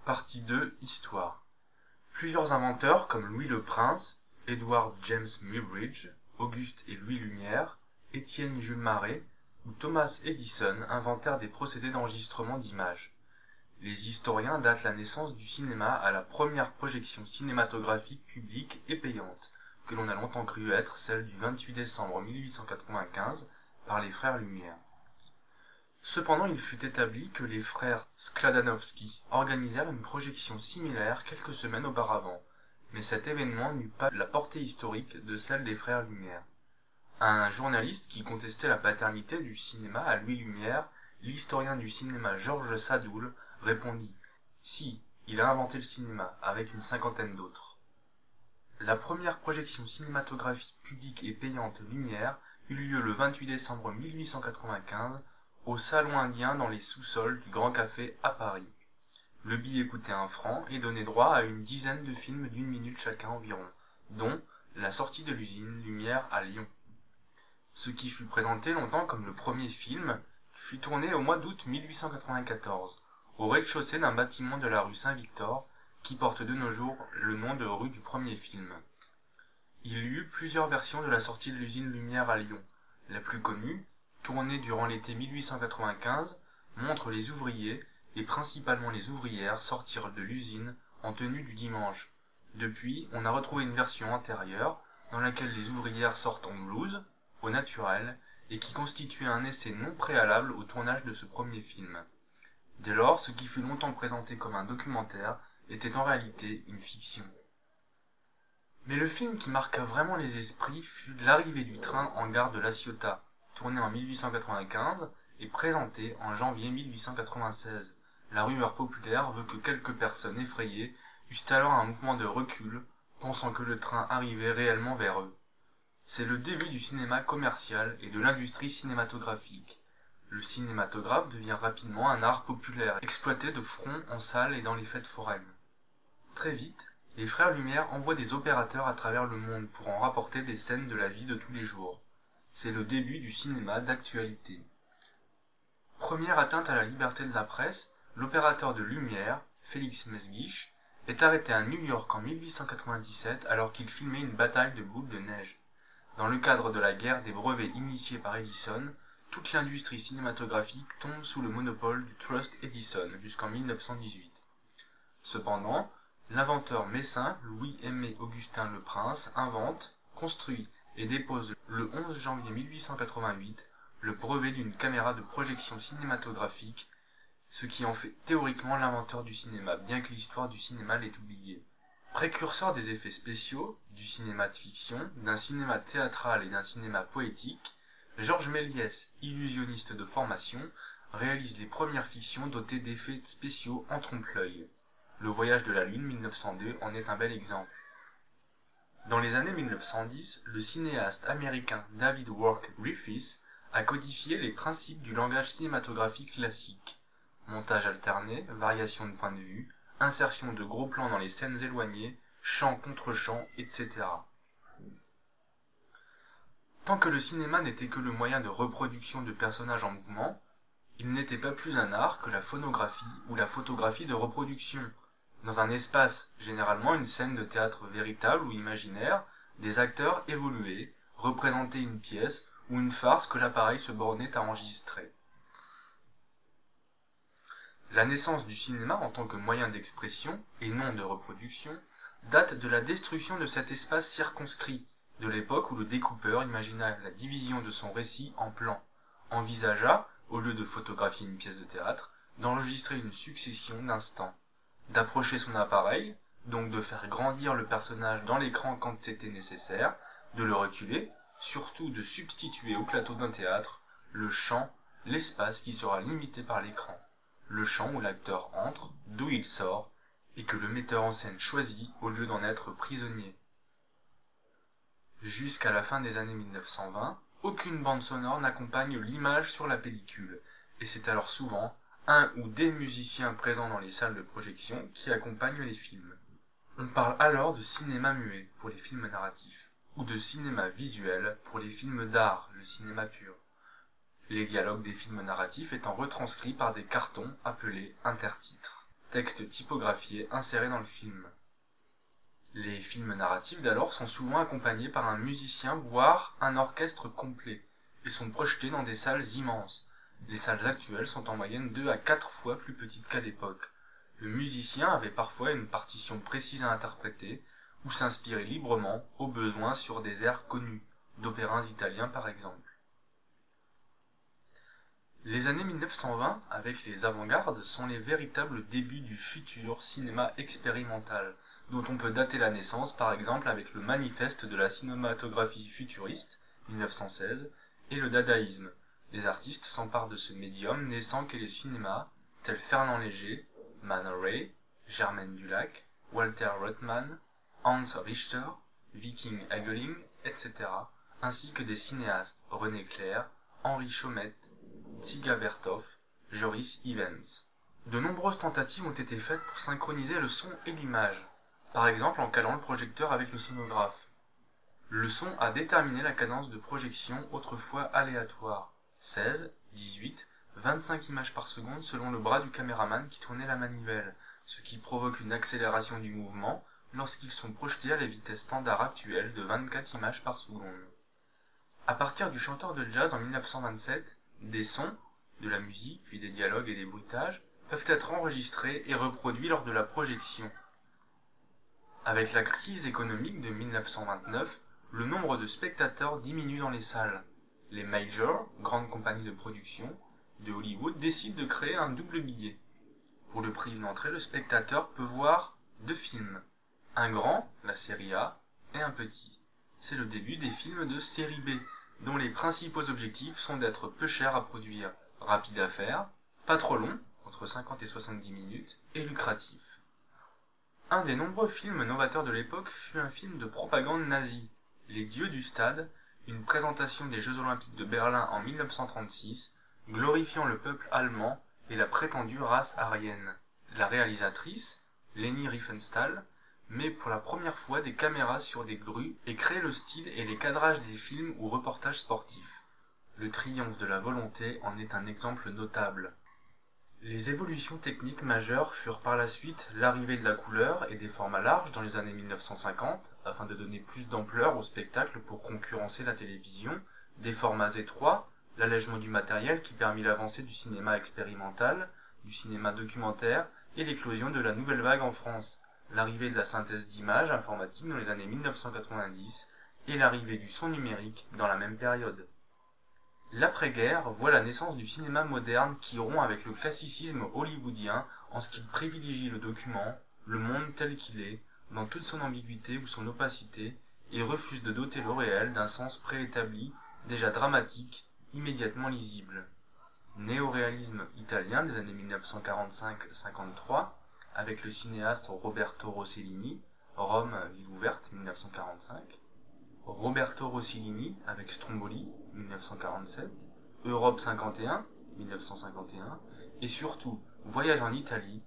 Partie 2 Histoire. Plusieurs inventeurs comme Louis le Prince, Edward James Muybridge, Auguste et Louis Lumière, Étienne Jules Marey ou Thomas Edison inventèrent des procédés d'enregistrement d'images. Les historiens datent la naissance du cinéma à la première projection cinématographique publique et payante, que l'on a longtemps cru être celle du 28 décembre 1895 par les frères Lumière. Cependant, il fut établi que les frères Skladanowsky organisèrent une projection similaire quelques semaines auparavant, mais cet événement n'eut pas la portée historique de celle des frères Lumière. À un journaliste qui contestait la paternité du cinéma à Louis Lumière, l'historien du cinéma Georges Sadoul répondit « Si, il a inventé le cinéma, avec une cinquantaine d'autres. » La première projection cinématographique publique et payante Lumière eut lieu le 28 décembre 1895 au Salon Indien dans les sous-sols du Grand Café à Paris. Le billet coûtait 1 franc et donnait droit à une dizaine de films d'1 minute chacun environ, dont la sortie de l'usine Lumière à Lyon. Ce qui fut présenté longtemps comme le premier film fut tourné au mois d'août 1894, au rez-de-chaussée d'un bâtiment de la rue Saint-Victor, qui porte de nos jours le nom de rue du premier film. Il y eut plusieurs versions de la sortie de l'usine Lumière à Lyon. La plus connue, tournée durant l'été 1895, montre les ouvriers, et principalement les ouvrières, sortir de l'usine en tenue du dimanche. Depuis, on a retrouvé une version antérieure, dans laquelle les ouvrières sortent en blouse, au naturel, et qui constituait un essai non préalable au tournage de ce premier film. Dès lors, ce qui fut longtemps présenté comme un documentaire était en réalité une fiction. Mais le film qui marqua vraiment les esprits fut l'arrivée du train en gare de La Ciotat, tourné en 1895 et présenté en janvier 1896. La rumeur populaire veut que quelques personnes effrayées eussent alors un mouvement de recul, pensant que le train arrivait réellement vers eux. C'est le début du cinéma commercial et de l'industrie cinématographique. Le cinématographe devient rapidement un art populaire, exploité de front en salle et dans les fêtes foraines. Très vite, les frères Lumière envoient des opérateurs à travers le monde pour en rapporter des scènes de la vie de tous les jours. C'est le début du cinéma d'actualité. Première atteinte à la liberté de la presse, l'opérateur de Lumière, Félix Mesguich, est arrêté à New York en 1897 alors qu'il filmait une bataille de boules de neige. Dans le cadre de la guerre des brevets initiée par Edison, toute l'industrie cinématographique tombe sous le monopole du Trust Edison jusqu'en 1918. Cependant, l'inventeur messin Louis-Aimé Augustin Le Prince invente, construit et dépose le 11 janvier 1888 le brevet d'une caméra de projection cinématographique, ce qui en fait théoriquement l'inventeur du cinéma, bien que l'histoire du cinéma l'ait oublié. Précurseur des effets spéciaux, du cinéma de fiction, d'un cinéma théâtral et d'un cinéma poétique, Georges Méliès, illusionniste de formation, réalise les premières fictions dotées d'effets spéciaux en trompe-l'œil. Le voyage de la Lune 1902 en est un bel exemple. Dans les années 1910, le cinéaste américain David Wark Griffiths a codifié les principes du langage cinématographique classique. Montage alterné, variation de point de vue, insertion de gros plans dans les scènes éloignées, chant contre chant, etc. Tant que le cinéma n'était que le moyen de reproduction de personnages en mouvement, il n'était pas plus un art que la phonographie ou la photographie de reproduction. Dans un espace, généralement une scène de théâtre véritable ou imaginaire, des acteurs évoluaient, représentaient une pièce ou une farce que l'appareil se bornait à enregistrer. La naissance du cinéma en tant que moyen d'expression, et non de reproduction, date de la destruction de cet espace circonscrit, de l'époque où le découpeur imagina la division de son récit en plans, envisagea, au lieu de photographier une pièce de théâtre, d'enregistrer une succession d'instants, d'approcher son appareil, donc de faire grandir le personnage dans l'écran quand c'était nécessaire, de le reculer, surtout de substituer au plateau d'un théâtre le champ, l'espace qui sera limité par l'écran, le champ où l'acteur entre, d'où il sort, et que le metteur en scène choisit au lieu d'en être prisonnier. Jusqu'à la fin des années 1920, aucune bande sonore n'accompagne l'image sur la pellicule, et c'est alors souvent un ou des musiciens présents dans les salles de projection qui accompagnent les films. On parle alors de cinéma muet pour les films narratifs, ou de cinéma visuel pour les films d'art, le cinéma pur. Les dialogues des films narratifs étant retranscrits par des cartons appelés intertitres. texte typographié inséré dans le film. Les films narratifs d'alors sont souvent accompagnés par un musicien voire un orchestre complet et sont projetés dans des salles immenses. Les salles actuelles sont en moyenne 2 à 4 fois plus petites qu'à l'époque. Le musicien avait parfois une partition précise à interpréter ou s'inspirer librement, au besoin, sur des airs connus, d'opéras italiens par exemple. Les années 1920, avec les avant-gardes, sont les véritables débuts du futur cinéma expérimental, dont on peut dater la naissance par exemple avec le manifeste de la cinématographie futuriste, 1916, et le dadaïsme. Des artistes s'emparent de ce médium naissant qu'est le cinéma, tels Fernand Léger, Man Ray, Germaine Dulac, Walter Ruttmann, Hans Richter, Viking Hageling, etc., ainsi que des cinéastes René Clair, Henri Chaumette, Dziga Vertov, Joris Ivens. De nombreuses tentatives ont été faites pour synchroniser le son et l'image, par exemple en calant le projecteur avec le sonographe. Le son a déterminé la cadence de projection autrefois aléatoire, 16, 18, 25 images par seconde selon le bras du caméraman qui tournait la manivelle, ce qui provoque une accélération du mouvement lorsqu'ils sont projetés à la vitesse standard actuelle de 24 images par seconde. À partir du chanteur de jazz en 1927, des sons, de la musique, puis des dialogues et des bruitages, peuvent être enregistrés et reproduits lors de la projection. Avec la crise économique de 1929, le nombre de spectateurs diminue dans les salles. Les majors, grandes compagnies de production, de Hollywood décident de créer un double billet. Pour le prix d'une entrée, le spectateur peut voir 2 films. Un grand, la série A, et un petit. C'est le début des films de série B, dont les principaux objectifs sont d'être peu chers à produire, rapide à faire, pas trop long, entre 50 et 70 minutes, et lucratif. Un des nombreux films novateurs de l'époque fut un film de propagande nazie, Les Dieux du Stade, une présentation des Jeux Olympiques de Berlin en 1936, glorifiant le peuple allemand et la prétendue race aryenne. La réalisatrice, Leni Riefenstahl, met pour la première fois des caméras sur des grues et crée le style et les cadrages des films ou reportages sportifs. Le triomphe de la volonté en est un exemple notable. Les évolutions techniques majeures furent par la suite l'arrivée de la couleur et des formats larges dans les années 1950, afin de donner plus d'ampleur au spectacle pour concurrencer la télévision, des formats étroits, l'allègement du matériel qui permit l'avancée du cinéma expérimental, du cinéma documentaire et l'éclosion de la nouvelle vague en France, l'arrivée de la synthèse d'images informatique dans les années 1990 et l'arrivée du son numérique dans la même période. L'après-guerre voit la naissance du cinéma moderne qui rompt avec le classicisme hollywoodien en ce qu'il privilégie le document, le monde tel qu'il est, dans toute son ambiguïté ou son opacité, et refuse de doter le réel d'un sens préétabli, déjà dramatique, immédiatement lisible. Néoréalisme italien des années 1945-53, avec le cinéaste Roberto Rossellini, Rome, ville ouverte, 1945, Roberto Rossellini avec Stromboli, 1947, Europe 51, 1951, et surtout Voyage en Italie,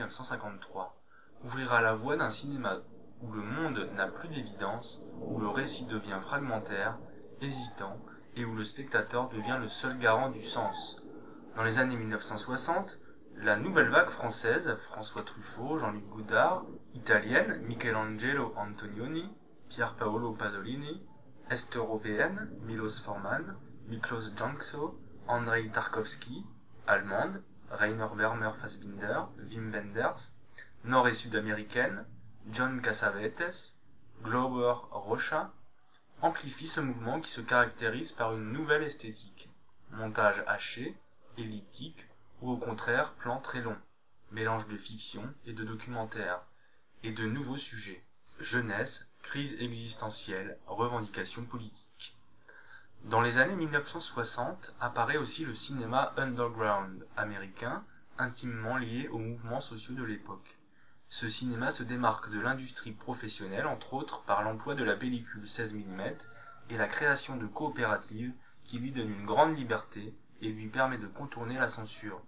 1953, ouvrira la voie d'un cinéma où le monde n'a plus d'évidence, où le récit devient fragmentaire, hésitant, et où le spectateur devient le seul garant du sens. Dans les années 1960, la nouvelle vague française, François Truffaut, Jean-Luc Godard, italienne, Michelangelo Antonioni, Pier Paolo Pasolini, est-européenne, Milos Forman, Miklos Jankso, Andrei Tarkovsky, allemande, Rainer Werner Fassbinder, Wim Wenders, nord- et sud-américaine, John Cassavetes, Glauber Rocha, amplifient ce mouvement qui se caractérise par une nouvelle esthétique, montage haché, elliptique, ou au contraire plan très long, mélange de fiction et de documentaire, et de nouveaux sujets, jeunesse, crise existentielle, revendications politiques. Dans les années 1960 apparaît aussi le cinéma underground américain, intimement lié aux mouvements sociaux de l'époque. Ce cinéma se démarque de l'industrie professionnelle, entre autres par l'emploi de la pellicule 16 mm et la création de coopératives qui lui donnent une grande liberté et lui permet de contourner la censure.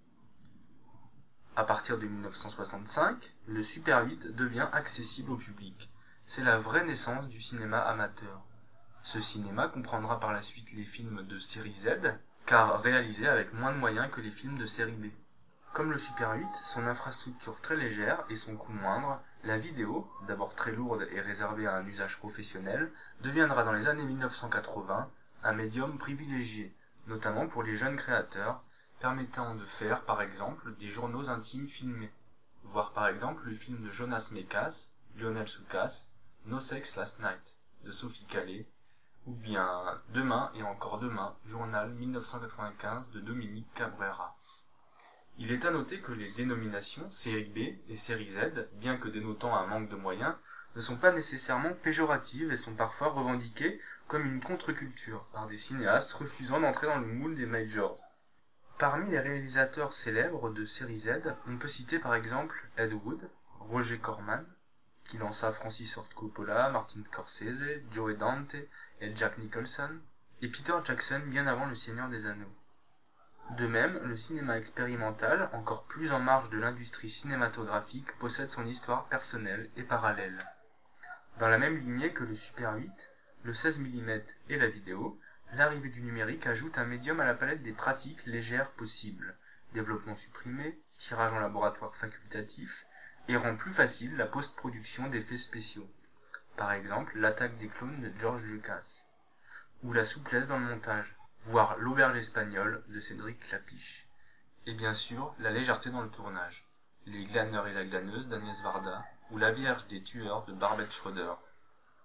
À partir de 1965, le Super 8 devient accessible au public. C'est la vraie naissance du cinéma amateur. Ce cinéma comprendra par la suite les films de série Z, car réalisés avec moins de moyens que les films de série B. Comme le Super 8, son infrastructure très légère et son coût moindre, la vidéo, d'abord très lourde et réservée à un usage professionnel, deviendra dans les années 1980 un médium privilégié, notamment pour les jeunes créateurs, permettant de faire, par exemple, des journaux intimes filmés. Voir par exemple le film de Jonas Mekas, Lionel Soukas, No Sex Last Night, de Sophie Calais, ou bien Demain et encore demain, journal 1995 de Dominique Cabrera. Il est à noter que les dénominations série B et série Z, bien que dénotant un manque de moyens, ne sont pas nécessairement péjoratives et sont parfois revendiquées comme une contre-culture par des cinéastes refusant d'entrer dans le moule des majors. Parmi les réalisateurs célèbres de série Z, on peut citer par exemple Ed Wood, Roger Corman, qui lança Francis Ford Coppola, Martin Scorsese, Joe Dante et Jack Nicholson, et Peter Jackson bien avant Le Seigneur des Anneaux. De même, le cinéma expérimental, encore plus en marge de l'industrie cinématographique, possède son histoire personnelle et parallèle. Dans la même lignée que le Super 8, le 16 mm et la vidéo, l'arrivée du numérique ajoute un médium à la palette des pratiques légères possibles, développement supprimé, tirage en laboratoire facultatif, et rend plus facile la post-production d'effets spéciaux. Par exemple, l'attaque des clones de George Lucas, ou la souplesse dans le montage, voire l'auberge espagnole de Cédric Klapisch. Et bien sûr, la légèreté dans le tournage, les glaneurs et la glaneuse d'Agnès Varda, ou la Vierge des tueurs de Barbet Schroeder,